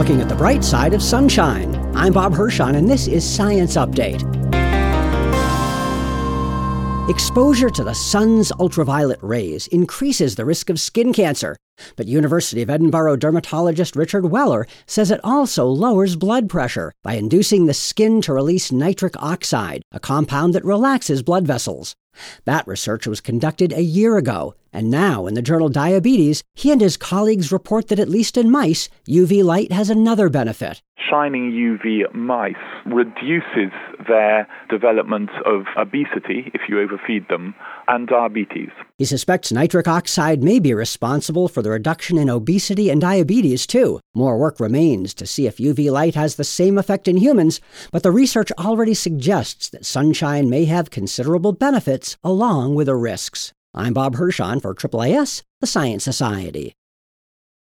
looking at the bright side of sunshine. I'm Bob Hirschon, and this is Science Update. Exposure to the sun's ultraviolet rays increases the risk of skin cancer, but University of Edinburgh dermatologist Richard Weller says it also lowers blood pressure by inducing the skin to release nitric oxide, a compound that relaxes blood vessels. That research was conducted a year ago, and now in the journal Diabetes, he and his colleagues report that at least in mice, UV light has another benefit. Shining UV mice reduces their development of obesity, if you overfeed them, and diabetes. He suspects nitric oxide may be responsible for the reduction in obesity and diabetes, too. More work remains to see if UV light has the same effect in humans, but the research already suggests that sunshine may have considerable benefits along with the risks. I'm Bob Hirschon for AAAS, the Science Society.